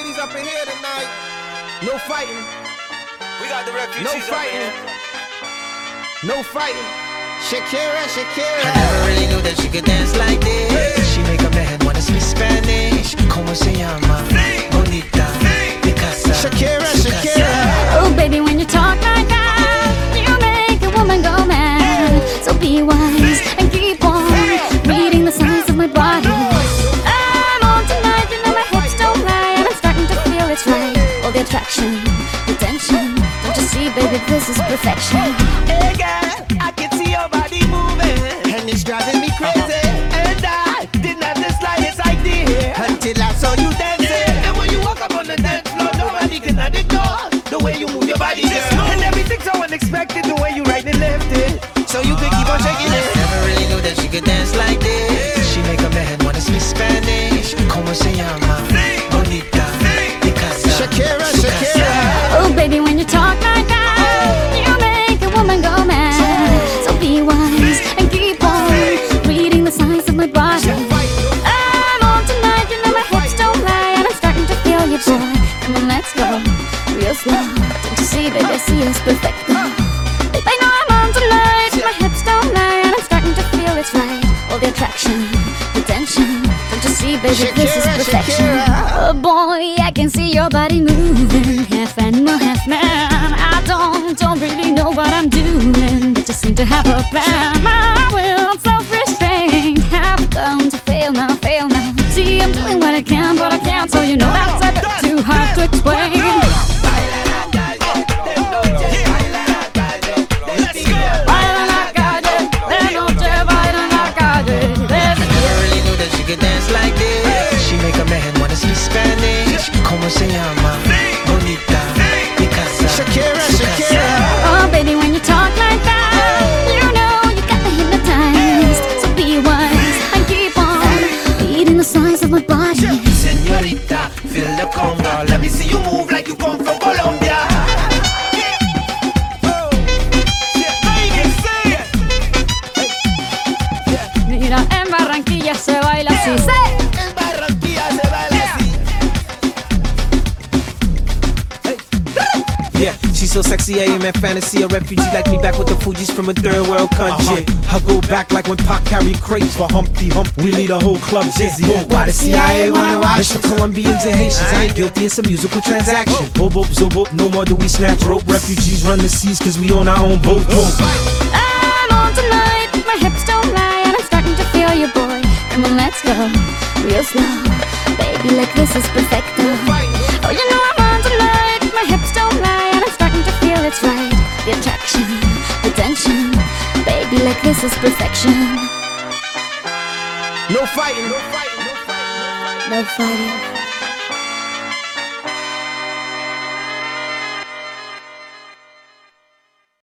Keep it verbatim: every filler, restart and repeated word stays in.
ladies up in here tonight. No fighting. We got the refugees No up fighting. here. No fighting. Shakira, Shakira. I never really knew that she could dance like this. She make a man wanna speak Spanish. Como se llama? Bonita, Picasa, Shakira, su Shakira. casa. Oh baby, when you talk like that, you make a woman go mad. So be wise and keep on reading the signs of my body. I'm on tonight, you know my hips don't lie, and I'm starting to feel it's right. All the attraction, the tension, don't you see, baby, this is perfection. Hey girl, I can see your body moving, And it's driving me crazy. and I didn't have the slightest idea Until I saw you dancing. And when you walk up on the dance floor, nobody can ignore the way you move your body, girl. And everything's so unexpected, the way you right and left it. So you could keep on shaking it. Never really knew that she could dance like this. She make a man wanna speak Spanish. Como se llama? Bonita, Picasa, Shakira, su Shakira. casa. Oh baby, when you talk like that, you make a woman go mad. So be wise and keep on reading the signs of my body. I'm on tonight, you know my hips don't lie, and I'm starting to feel you, boy. Come on, let's go real slow. Don't you see, baby, see it's perfect. Babe, I know I'm on tonight, my hips don't lie, and I'm starting to feel it's right. All the attraction, the tension. Don't you see, baby, this is Shakira, perfection. Shakira. Oh boy, I can see your body moving, half animal, half man. I don't, don't really know what I'm doing, but just seem to have a plan. My will, self-restraint, have come to fail now, fail now. See, I'm doing what I can, but I can't, so you know that's a bit too hard to explain. Baila la calle, de noche baila la calle. Never really knew that she could dance like this. She make a man wanna speak Spanish. Como se llama? Bonita, Picasa, Shakira, su Shakira. casa. Oh baby, when you talk like that, you know you got me hypnotized. So be wise and keep on reading the signs of my body. Señorita, feel the conga. Let me see you move like you come from Colombia. Mira, en Barranquilla se baila así. En Barranquilla se baila así. Yeah, she's so sexy, I am in fantasy. A refugee like me back with the Fugees from a third world country. I go back like when Pac carried crates for Humpty Hump. We lead a whole club dizzy. Why the C I A wanna watch? It's for Colombians and Haitians. I ain't guilty, it's a musical transaction. Boop, boop, zoop, no more do we snatch rope. Refugees run the seas cause we own our own boat. Boom. I'm on tonight, my hips don't lie, and I'm starting to feel you, boy. Come on, let's go real slow. Baby, like this is perfecto. Oh, you know I'm on tonight, my hips don't lie, and I'm starting to feel it's right. The attraction, the tension. Baby, like this is perfection. No fighting. No fighting. No fighting. No fighting.